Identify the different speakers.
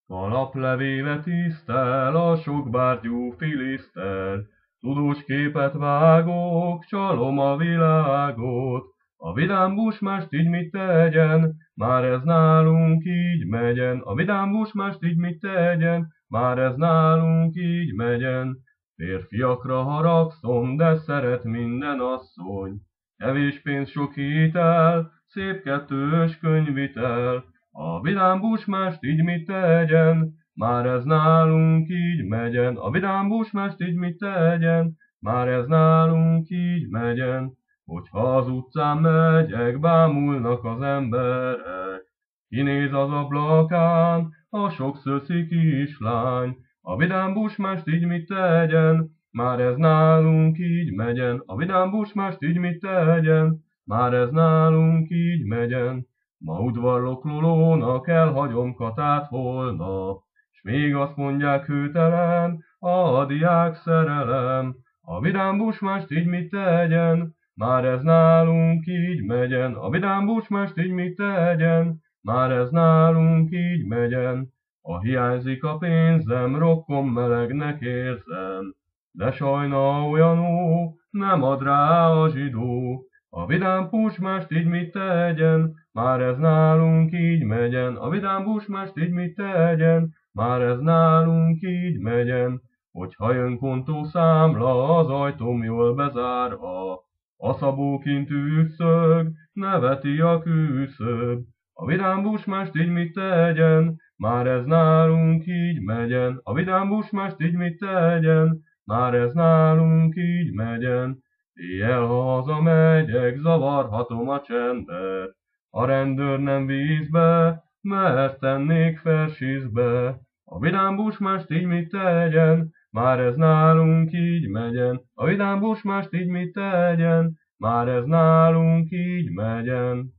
Speaker 1: Kalaplevéle tisztel, a sok bártyú filiszter, tudós képet vágok, csalom a világot. A vidám buszmást így mit tegyen, már ez nálunk így megyen. A vidám buszmást így mit tegyen, már ez nálunk így megyen. Férfiakra haragszom, de szeret minden asszony. Kevés pénz, sok hitel, szép kettős könyvitel. A vidám buszmást így mit tegyen, már ez nálunk így megyen. A vidám buszmást így mit tegyen, már ez nálunk így megyen. Hogyha az utcán megyek, bámulnak az emberek. Kinéz az ablakán, a sok szöszi kislány. A vidám buszmást így mit tegyen, már ez nálunk így megyen. A vidám buszmást így mit tegyen, már ez nálunk így megyen. Ma udvarlóklólónak elhagyom Katát holnap, s még azt mondják hőtelen, a diák szerelem. A vidám buszmást így mit tegyen, már ez nálunk így megyen. A vidám buszmást így mit tegyen, már ez nálunk így megyen. Ha hiányzik a pénzem, rokkon melegnek érzem, de sajna olyanó, nem ad rá a zsidó. A vidám buszmást így mit tegyen, már ez nálunk így megyen. A vidám buszmást így mit tegyen, már ez nálunk így megyen. Hogyha jön kontószámla, az ajtóm jól bezárva, a szabó kint üszög, neveti a küszöb. A vidám buszmást így mit tegyen, már ez nálunk így megyen. A vidám buszmást így mit tegyen, már ez nálunk így megyen. Éjjel, ha hazamegyek, zavarhatom a csendet, a rendőr nem vízbe, mert tennék fersízbe. A vidám buszmást így mit tegyen, már ez nálunk így megyen. A vidám buszmást így mit tegyen, már ez nálunk így megyen.